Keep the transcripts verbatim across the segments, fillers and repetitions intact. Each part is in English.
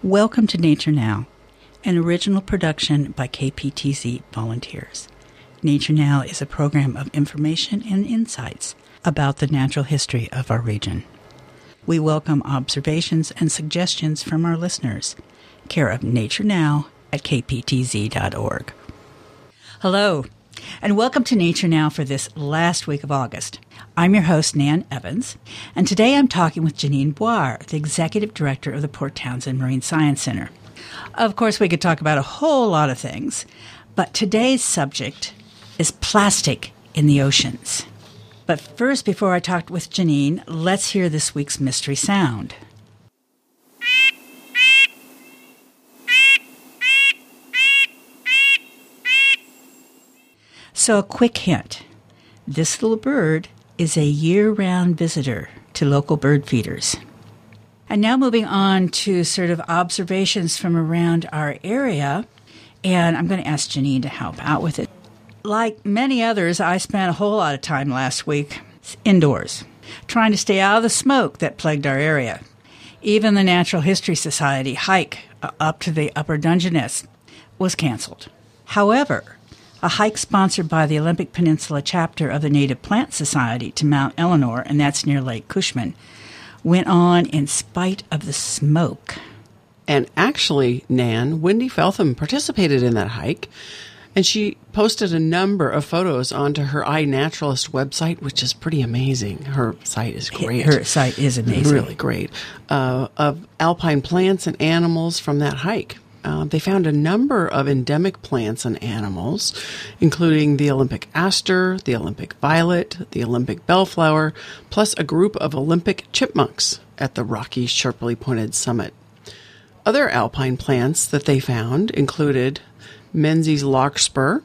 Welcome to Nature Now, an original production by K P T Z volunteers. Nature Now is a program of information and insights about the natural history of our region. We welcome observations and suggestions from our listeners. Care of Nature Now at k p t z dot org. Hello, and welcome to Nature Now for this last week of August. I'm your host, Nan Evans, and today I'm talking with Janine Boire, the Executive Director of the Port Townsend Marine Science Center. Of course, we could talk about a whole lot of things, but today's subject is plastic in the oceans. But first, before I talk with Janine, let's hear this week's mystery sound. So a quick hint. This little bird is a year-round visitor to local bird feeders. And now moving on to sort of observations from around our area, and I'm going to ask Janine to help out with it. Like many others, I spent a whole lot of time last week indoors, trying to stay out of the smoke that plagued our area. Even the Natural History Society hike up to the Upper Dungeness was canceled. However, a hike sponsored by the Olympic Peninsula chapter of the Native Plant Society to Mount Eleanor, and that's near Lake Cushman, went on in spite of the smoke. And actually, Nan, Wendy Feltham participated in that hike, and she posted a number of photos onto her iNaturalist website, which is pretty amazing. Her site is great. Her site is amazing. Really great. Uh, of alpine plants and animals from that hike. Uh, they found a number of endemic plants and animals, including the Olympic aster, the Olympic violet, the Olympic bellflower, plus a group of Olympic chipmunks at the rocky, sharply pointed summit. Other alpine plants that they found included Menzies larkspur,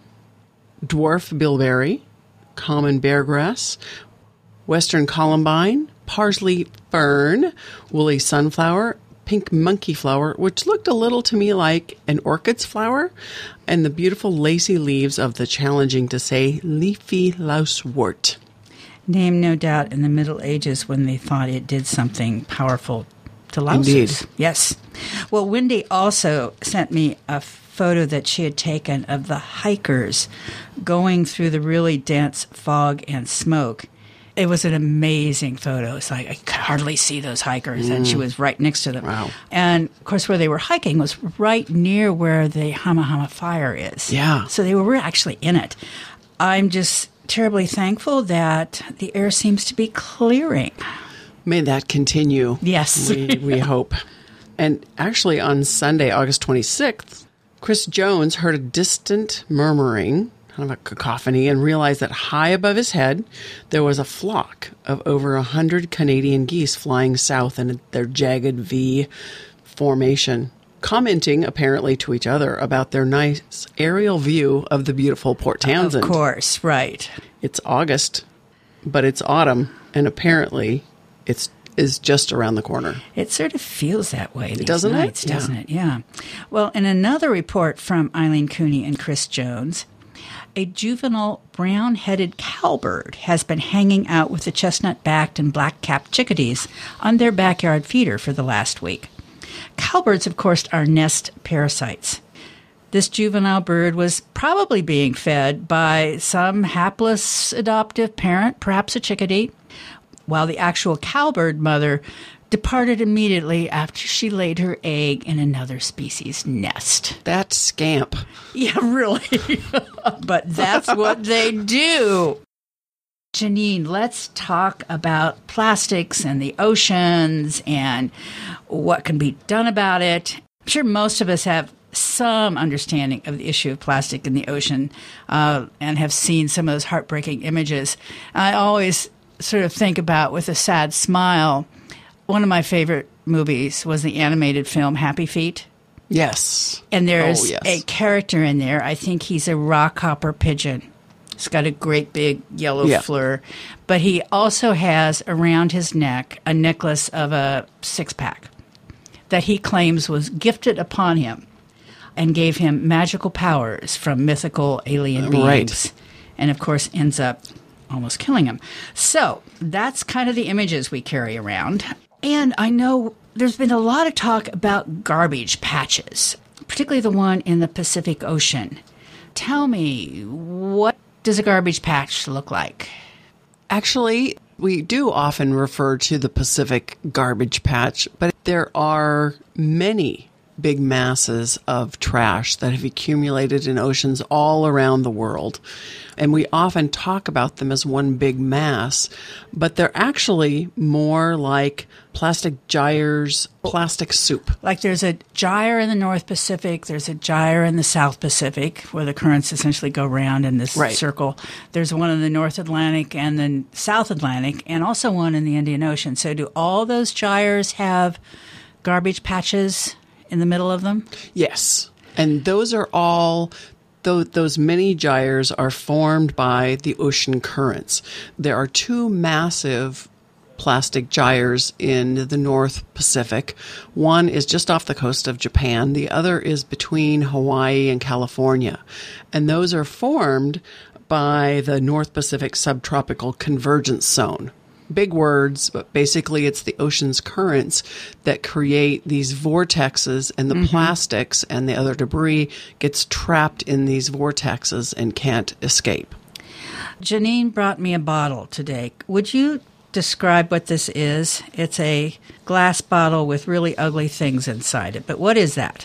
dwarf bilberry, common beargrass, western columbine, parsley fern, woolly sunflower, pink monkey flower, which looked a little to me like an orchid's flower, and the beautiful lacy leaves of the challenging to say leafy lousewort. Named no doubt in the Middle Ages when they thought it did something powerful to louses. Indeed. Yes. Well, Wendy also sent me a photo that she had taken of the hikers going through the really dense fog and smoke. It was an amazing photo. It's like I could hardly see those hikers, mm. and she was right next to them. Wow. And, of course, where they were hiking was right near where the Hama Hama fire is. Yeah. So they were actually in it. I'm just terribly thankful that the air seems to be clearing. May that continue. Yes. We, we hope. And actually on Sunday, August twenty-sixth, Chris Jones heard a distant murmuring, kind of a cacophony, and realized that high above his head, there was a flock of over a hundred Canadian geese flying south in their jagged V formation, commenting apparently to each other about their nice aerial view of the beautiful Port Townsend. Of course, right. It's August, but it's autumn, and apparently it's is just around the corner. It sort of feels that way these doesn't nights, it? doesn't Yeah. it? Yeah. Well, in another report from Eileen Cooney and Chris Jones, a juvenile brown-headed cowbird has been hanging out with the chestnut-backed and black-capped chickadees on their backyard feeder for the last week. Cowbirds, of course, are nest parasites. This juvenile bird was probably being fed by some hapless adoptive parent, perhaps a chickadee, while the actual cowbird mother departed immediately after she laid her egg in another species' nest. That scamp. Yeah, really. But that's what they do. Janine, let's talk about plastics and the oceans and what can be done about it. I'm sure most of us have some understanding of the issue of plastic in the ocean uh, and have seen some of those heartbreaking images. I always sort of think about, with a sad smile, one of my favorite movies was the animated film Happy Feet. Yes. And there's oh, yes. a character in there. I think he's a rockhopper pigeon. He's got a great big yellow yeah. fleur. But he also has around his neck a necklace of a six-pack that he claims was gifted upon him and gave him magical powers from mythical alien beings. Right. And, of course, ends up almost killing him. So that's kind of the images we carry around. And I know There's been a lot of talk about garbage patches, particularly the one in the Pacific Ocean. Tell me, what does a garbage patch look like? Actually, we do often refer to the Pacific garbage patch, but there are many big masses of trash that have accumulated in oceans all around the world. And we often talk about them as one big mass, but they're actually more like plastic gyres, plastic soup. Like there's a gyre in the North Pacific, there's a gyre in the South Pacific, where the currents essentially go round in this Right. circle. There's one in the North Atlantic and the South Atlantic, and also one in the Indian Ocean. So do all those gyres have garbage patches in the middle of them? Yes. And those are all, th- those many gyres are formed by the ocean currents. There are two massive plastic gyres in the North Pacific. One is just off the coast of Japan. The other is between Hawaii and California. And those are formed by the North Pacific Subtropical Convergence Zone. Big words, but basically it's the ocean's currents that create these vortexes, and the mm-hmm. plastics and the other debris gets trapped in these vortexes and can't escape. Janine brought me a bottle today. Would you describe what this is? It's a glass bottle with really ugly things inside it, but what is that?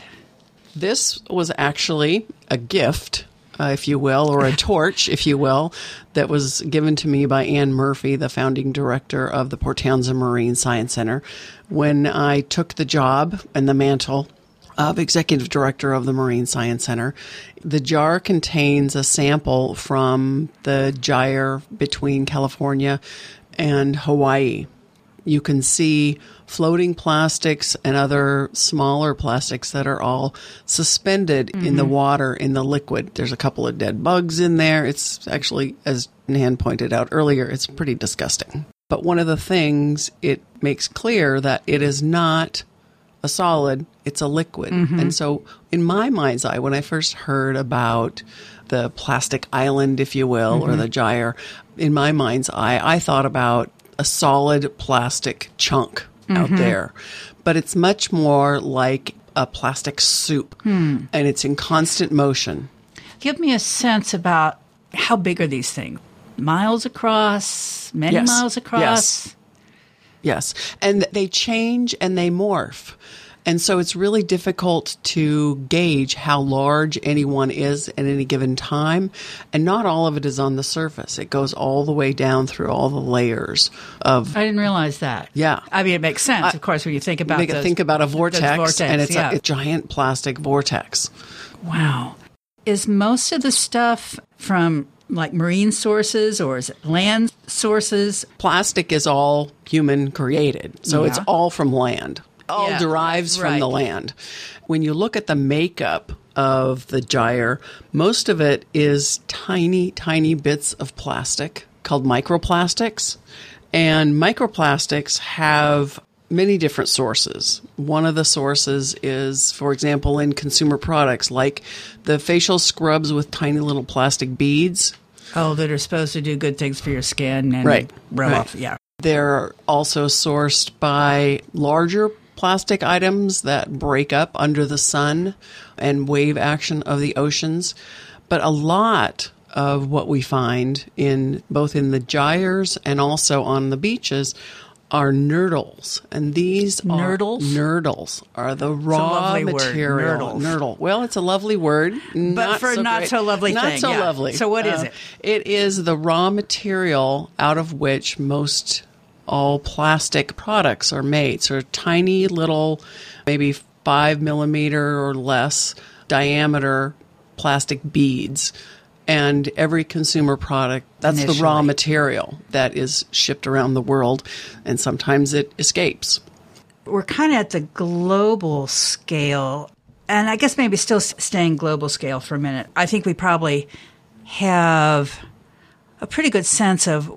This was actually a gift, Uh, if you will, or a torch, if you will, that was given to me by Anne Murphy, the founding director of the Port Townsend Marine Science Center, when I took the job and the mantle of executive director of the Marine Science Center. The jar contains a sample from the gyre between California and Hawaii. You can see floating plastics and other smaller plastics that are all suspended mm-hmm. in the water, in the liquid. There's a couple of dead bugs in there. It's actually, as Nan pointed out earlier, it's pretty disgusting. But one of the things it makes clear that it is not a solid, it's a liquid. Mm-hmm. And so in my mind's eye, when I first heard about the plastic island, if you will, mm-hmm. or the gyre, in my mind's eye, I thought about a solid plastic chunk mm-hmm. out there. But it's much more like a plastic soup, hmm. and it's in constant motion. Give me a sense about how big are these things? Miles across? Many yes. miles across? Yes. Yes. And they change and they morph. And so it's really difficult to gauge how large anyone is at any given time. And not all of it is on the surface. It goes all the way down through all the layers of... I didn't realize that. Yeah. I mean, it makes sense, I, of course, when you think about make those, think about a vortex, vortex and it's yeah. a, a giant plastic vortex. Wow. Is most of the stuff from like marine sources, or is it land sources? Plastic is all human created. So yeah. it's all from land. All yeah, derives right. from the land. When you look at the makeup of the gyre, most of it is tiny, tiny bits of plastic called microplastics. And microplastics have many different sources. One of the sources is, for example, in consumer products, like the facial scrubs with tiny little plastic beads. Oh, that are supposed to do good things for your skin and right. rub right. off. Yeah. They're also sourced by larger plastic items that break up under the sun and wave action of the oceans. But a lot of what we find in both in the gyres and also on the beaches are nurdles. And these nurdles? are nurdles are the raw material. Word, nurdle. Well, it's a lovely word. But not for so not great. so lovely not thing. Not so yeah. lovely. So what is uh, it? It is the raw material out of which most all plastic products are made. So tiny little, maybe five millimeter or less diameter plastic beads. And every consumer product, that's Initially. the raw material that is shipped around the world. And sometimes it escapes. We're kind of at the global scale. And I guess maybe still staying global scale for a minute. I think we probably have a pretty good sense of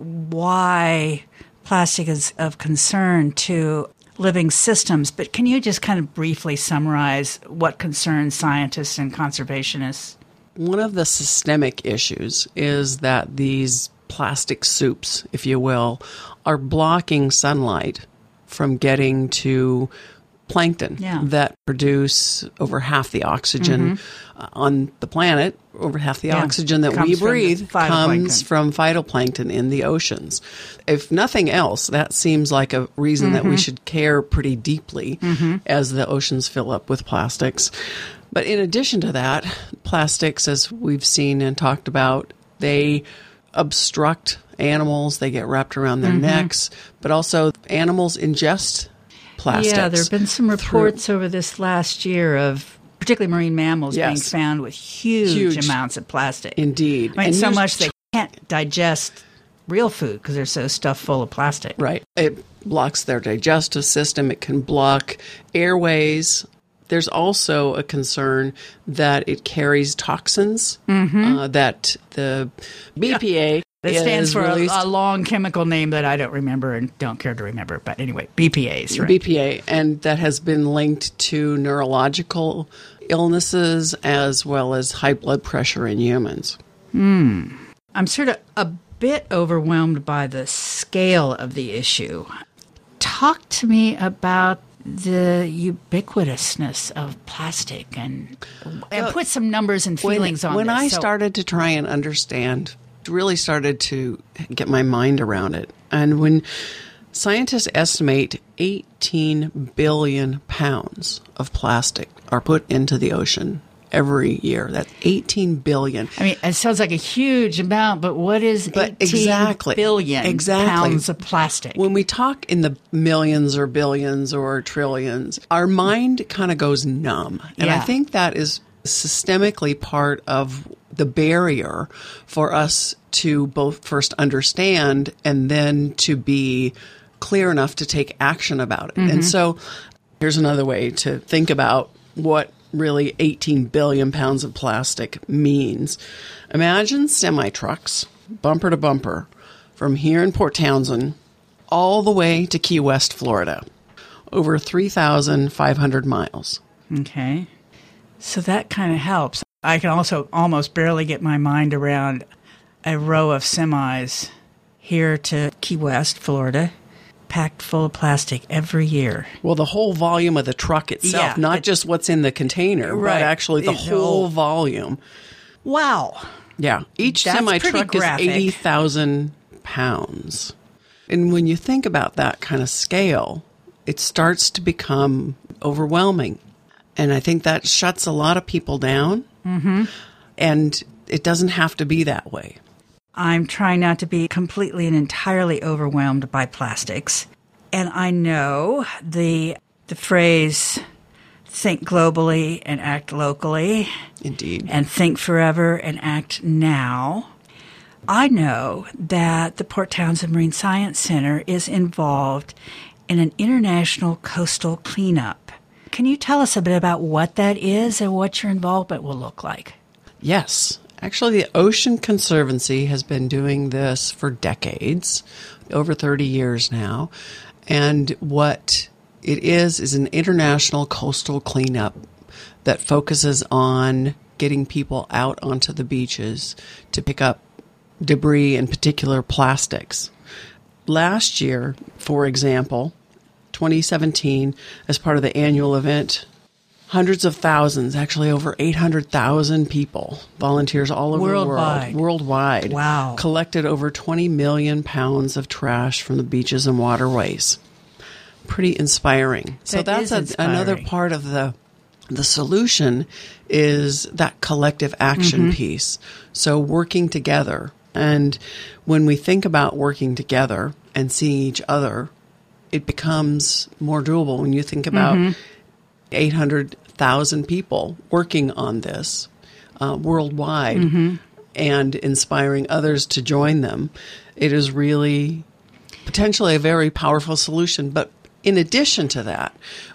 why plastic is of concern to living systems, but can you just kind of briefly summarize what concerns scientists and conservationists? One of the systemic issues is that these plastic soups, if you will, are blocking sunlight from getting to plankton Yeah. that produce over half the oxygen Mm-hmm. uh, on the planet. Over half the Yeah. oxygen that Comes we from the breathe comes phytoplankton. from phytoplankton in the oceans. If nothing else, that seems like a reason that we should care pretty deeply as the oceans fill up with plastics. But in addition to that, plastics, as we've seen and talked about, they obstruct animals. They get wrapped around their necks, but also animals ingest plastics. Yeah, there have been some reports over this last year of particularly marine mammals being Yes. found with huge, Huge. amounts of plastic. Indeed. I mean, And so here's- much they can't digest real food because they're so stuffed full of plastic. Right. It blocks their digestive system. It can block airways. There's also a concern that it carries toxins uh, that the B P A It stands is for a, released. a long chemical name that I don't remember and don't care to remember. But anyway, B P As, right? B P A, and that has been linked to neurological illnesses as well as high blood pressure in humans. I'm sort of a bit overwhelmed by the scale of the issue. Talk to me about the ubiquitousness of plastic and and Well, put some numbers and feelings when, on when this. I So- started to try and understand, really started to get my mind around it, and when scientists estimate eighteen billion pounds of plastic are put into the ocean every year. That's eighteen billion. I mean, it sounds like a huge amount, but what is But eighteen exactly, billion exactly. pounds of plastic? When we talk in the millions or billions or trillions, our mind kind of goes numb. And I Yeah. think that is systemically part of the barrier for us to both first understand and then to be clear enough to take action about it. Mm-hmm. And so here's another way to think about what really eighteen billion pounds of plastic means. Imagine semi-trucks, bumper to bumper, from here in Port Townsend all the way to Key West, Florida, over three thousand five hundred miles. Okay. So that kind of helps. I can also almost barely get my mind around a row of semis here to Key West, Florida, packed full of plastic every year. Well, the whole volume of the truck itself, Yeah, not it- just what's in the container, Right. but actually the It- whole oh. volume. Wow. Yeah. Each That's semi pretty truck is graphic. eighty thousand pounds. And when you think about that kind of scale, it starts to become overwhelming. And I think that shuts a lot of people down. Mm-hmm. And it doesn't have to be that way. I'm trying not to be completely and entirely overwhelmed by plastics. And I know the the phrase think globally and act locally Indeed. and think forever and act now. I know that the Port Townsend Marine Science Center is involved in an international coastal cleanup. Can you tell us a bit about what that is and what your involvement will look like? Yes. Actually, the Ocean Conservancy has been doing this for decades, over thirty years now. And what it is, is an international coastal cleanup that focuses on getting people out onto the beaches to pick up debris, in particular plastics. Last year, for example, twenty seventeen, as part of the annual event, hundreds of thousands, actually over eight hundred thousand people, volunteers all over Worldwide. the world, worldwide, Wow. collected over twenty million pounds of trash from the beaches and waterways. Pretty inspiring. So That that's is a, another inspiring. part of the the solution is that collective action Mm-hmm. piece. So working together. And when we think about working together and seeing each other, it becomes more doable. When you think about Mm-hmm. eight hundred thousand people working on this uh, worldwide Mm-hmm. and inspiring others to join them, it is really potentially a very powerful solution. But in addition to that,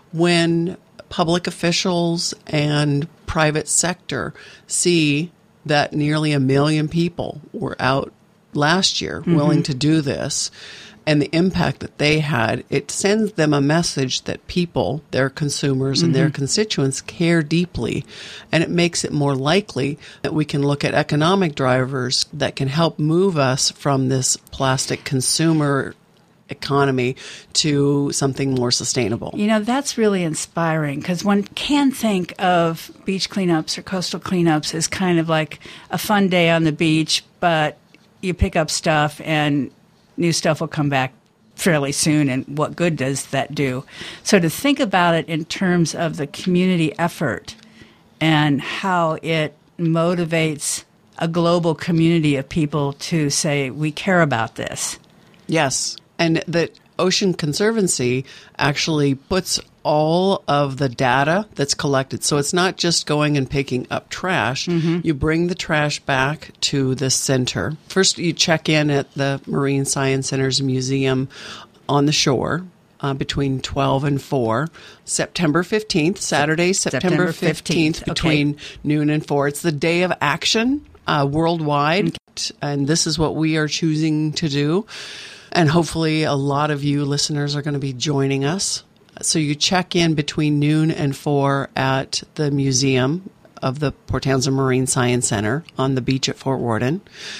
when public officials and private sector see that nearly a million people were out last year Mm-hmm. willing to do this, and the impact that they had, it sends them a message that people, their consumers and their constituents care deeply. And it makes it more likely that we can look at economic drivers that can help move us from this plastic consumer economy to something more sustainable. You know, that's really inspiring because one can think of beach cleanups or coastal cleanups as kind of like a fun day on the beach, but you pick up stuff and new stuff will come back fairly soon, and what good does that do? So to think about it in terms of the community effort and how it motivates a global community of people to say, we care about this. Yes, and that Ocean Conservancy actually puts all of the data that's collected. So it's not just going and picking up trash. Mm-hmm. You bring the trash back to the center. First, you check in at the Marine Science Center's museum on the shore uh, between twelve and four. September fifteenth, Saturday, September fifteenth, between okay. noon and four. It's the day of action uh, worldwide, okay. and this is what we are choosing to do. And hopefully a lot of you listeners are going to be joining us. So you check in between noon and four at the museum of the Port Townsend Marine Science Center on the beach at Fort Worden.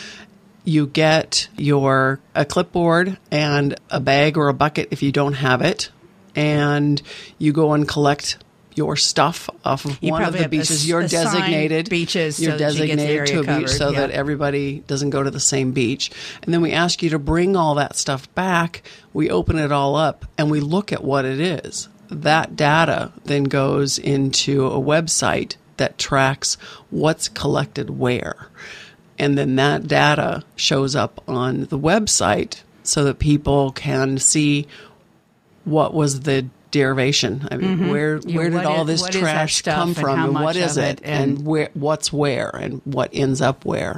You get your a clipboard and a bag or a bucket if you don't have it, and you go and collect your stuff off of you one of the beaches. A, you're designated beaches. You're so designated to a covered. beach so yeah. that everybody doesn't go to the same beach. And then we ask you to bring all that stuff back. We open it all up and we look at what it is. That data then goes into a website that tracks what's collected where. And then that data shows up on the website so that people can see what was the derivation. I mean, mm-hmm. where yeah, where did all is, this trash come from, and, and what is it, and, and where what's where, and what ends up where.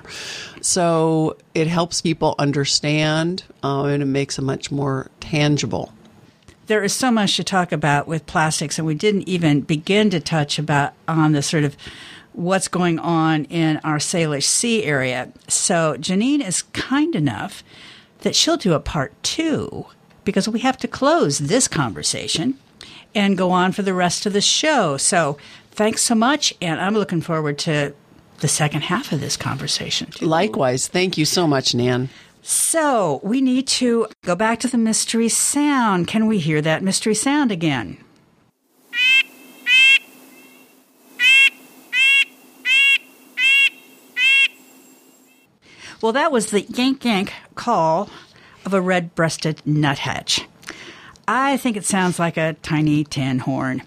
So it helps people understand, uh, and it makes it much more tangible. There is so much to talk about with plastics, and we didn't even begin to touch about on the sort of what's going on in our Salish Sea area. So Janine is kind enough that she'll do a part two because we have to close this conversation and go on for the rest of the show. So thanks so much, and I'm looking forward to the second half of this conversation, too. Likewise. Thank you so much, Nan. So we need to go back to the mystery sound. Can we hear that mystery sound again? Well, that was the yank yank call of a red-breasted nuthatch. I think it sounds like a tiny tin horn.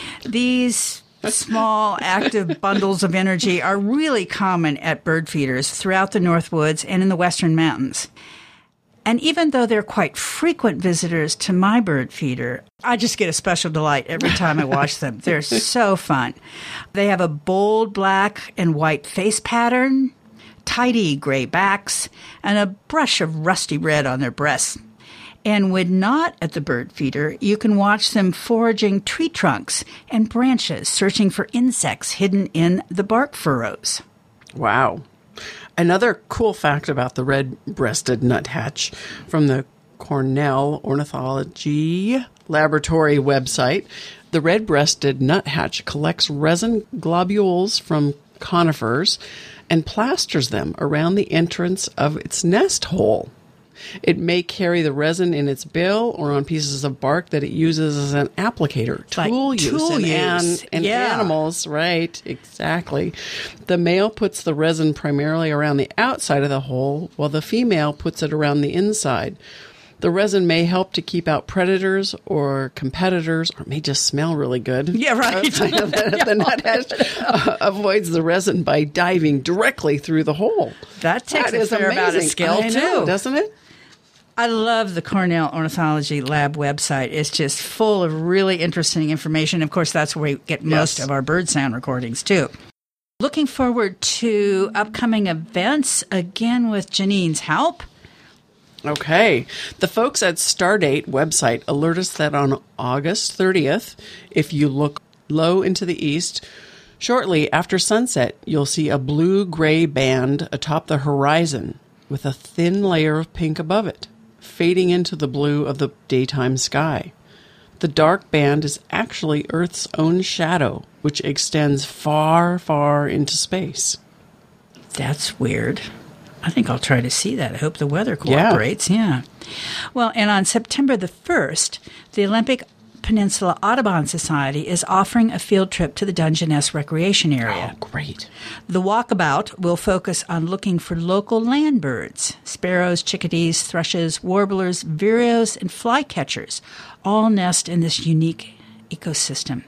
These small, active bundles of energy are really common at bird feeders throughout the Northwoods and in the Western Mountains. And even though they're quite frequent visitors to my bird feeder, I just get a special delight every time I watch them. They're so fun. They have a bold black and white face pattern, tidy gray backs, and a brush of rusty red on their breasts. And when not at the bird feeder, you can watch them foraging tree trunks and branches, searching for insects hidden in the bark furrows. Wow. Another cool fact about the red-breasted nuthatch from the Cornell Ornithology Laboratory website, the red-breasted nuthatch collects resin globules from conifers and plasters them around the entrance of its nest hole. It may carry the resin in its bill or on pieces of bark that it uses as an applicator. Tool like use. Tool in use. An, in yeah. animals, right, exactly. The male puts the resin primarily around the outside of the hole, while the female puts it around the inside. The resin may help to keep out predators or competitors, or it may just smell really good. Yeah, right. the, the nuthatch uh, avoids the resin by diving directly through the hole. That takes that a fair amount of skill, I know, too. Doesn't it? I love the Cornell Ornithology Lab website. It's just full of really interesting information. Of course, that's where we get most yes. of our bird sound recordings, too. Looking forward to upcoming events, again with Janine's help. Okay. The folks at Stardate website alert us that on August thirtieth, if you look low into the east, shortly after sunset, you'll see a blue-gray band atop the horizon with a thin layer of pink above it, fading into the blue of the daytime sky. The dark band is actually Earth's own shadow, which extends far, far into space. That's weird. I think I'll try to see that. I hope the weather cooperates. Yeah. yeah. Well, and on September the first, the Olympic Peninsula Audubon Society is offering a field trip to the Dungeness Recreation Area. Oh, great. The walkabout will focus on looking for local land birds, sparrows, chickadees, thrushes, warblers, vireos, and flycatchers, all nest in this unique ecosystem.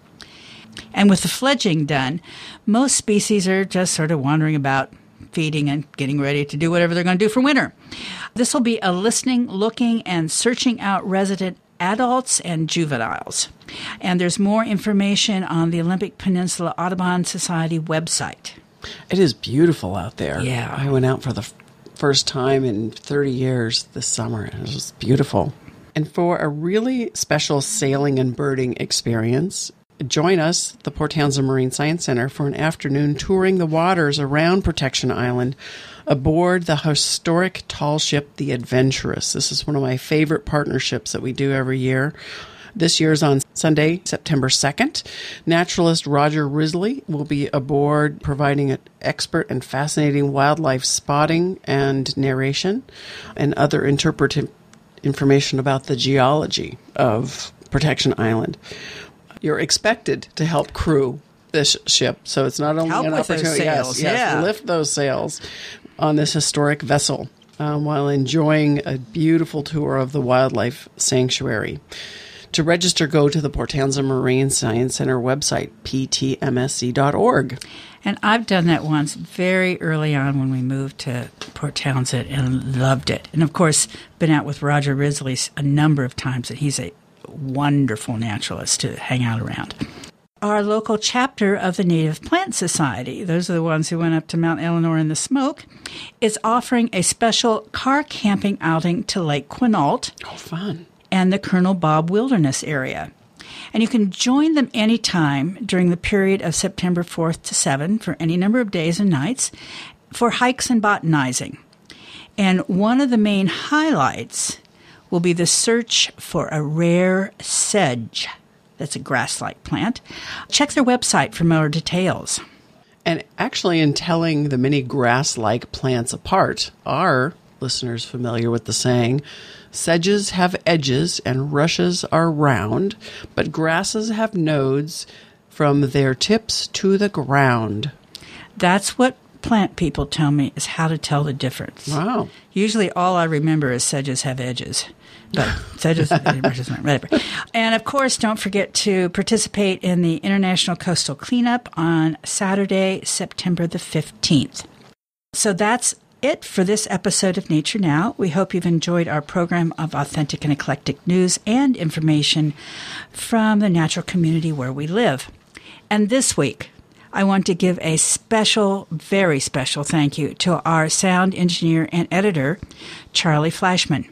And with the fledging done, most species are just sort of wandering about, feeding and getting ready to do whatever they're going to do for winter. This will be a listening, looking, and searching out resident adults and juveniles. And there's more information on the Olympic Peninsula Audubon Society website. It is beautiful out there. Yeah. I went out for the f- first time in thirty years this summer. It was just beautiful. And for a really special sailing and birding experience, join us, the Port Townsend Marine Science Center, for an afternoon touring the waters around Protection Island aboard the historic tall ship, the Adventurous. This is one of my favorite partnerships that we do every year. This year's on Sunday, September second. Naturalist Roger Risley will be aboard providing an expert and fascinating wildlife spotting and narration and other interpretive information about the geology of Protection Island. You're expected to help crew this ship, so it's not only help an with opportunity, those sails, yes, yes, yeah. lift those sails on this historic vessel um, while enjoying a beautiful tour of the wildlife sanctuary. To register, go to the Port Townsend Marine Science Center website, p t m s c dot org. And I've done that once very early on when we moved to Port Townsend and loved it. And, of course, been out with Roger Risley a number of times, and he's a wonderful naturalist to hang out around. Our local chapter of the Native Plant Society, those are the ones who went up to Mount Eleanor in the smoke, is offering a special car camping outing to Lake Quinault. Oh, fun. And the Colonel Bob Wilderness area. And you can join them anytime during the period of September fourth to seventh for any number of days and nights for hikes and botanizing. And one of the main highlights will be the search for a rare sedge. That's a grass-like plant. Check their website for more details. And actually, in telling the many grass-like plants apart, are listeners familiar with the saying, sedges have edges and rushes are round, but grasses have nodes from their tips to the ground. That's what plant people tell me is how to tell the difference. Wow. Usually all I remember is sedges have edges. But sedges have edges, whatever. And, of course, don't forget to participate in the International Coastal Cleanup on Saturday, September the fifteenth. So that's it for this episode of Nature Now. We hope you've enjoyed our program of authentic and eclectic news and information from the natural community where we live. And this week, I want to give a special, very special thank you to our sound engineer and editor, Charlie Flashman.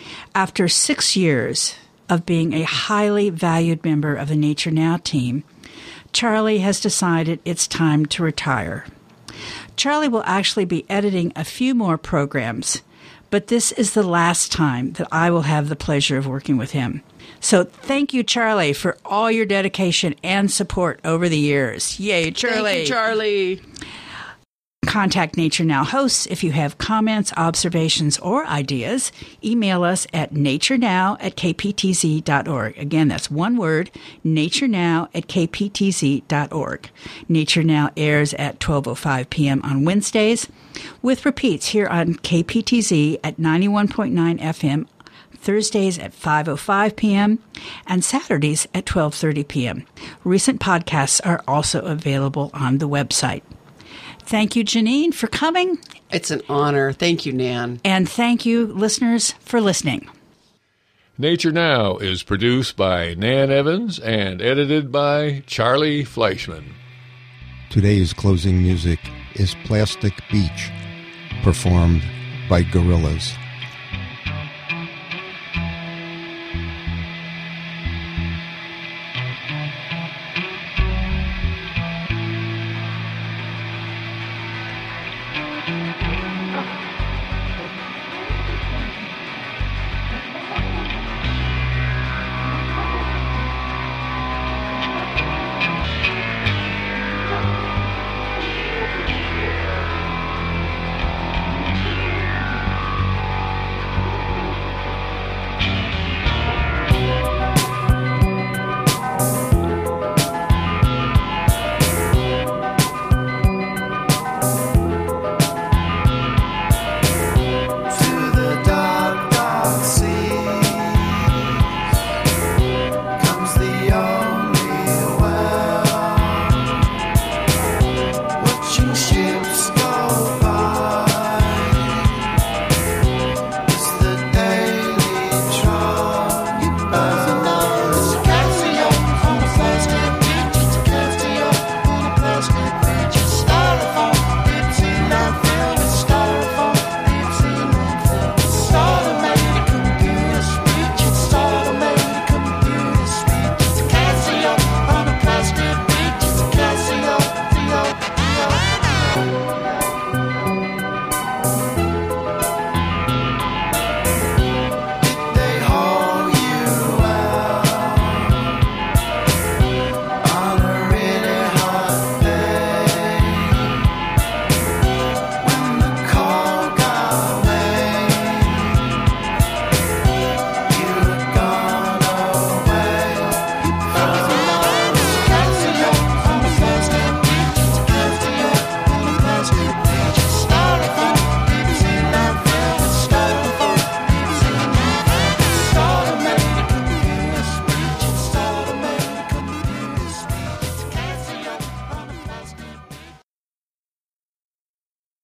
After six years of being a highly valued member of the Nature Now team, Charlie has decided it's time to retire. Charlie will actually be editing a few more programs, but this is the last time that I will have the pleasure of working with him. So thank you, Charlie, for all your dedication and support over the years. Yay, Charlie. Thank you, Charlie. Contact Nature Now hosts if you have comments, observations, or ideas. Email us at naturenow at k p t z dot org. Again, that's one word, naturenow at k p t z dot org. Nature Now airs at twelve oh five p.m. on Wednesdays, with repeats here on K P T Z at ninety-one point nine F M, Thursdays at five oh five p.m., and Saturdays at twelve thirty p.m. Recent podcasts are also available on the website. Thank you, Janine, for coming. It's an honor. Thank you, Nan. And thank you, listeners, for listening. Nature Now is produced by Nan Evans and edited by Charlie Fleischman. Today's closing music is Plastic Beach, performed by Gorillaz.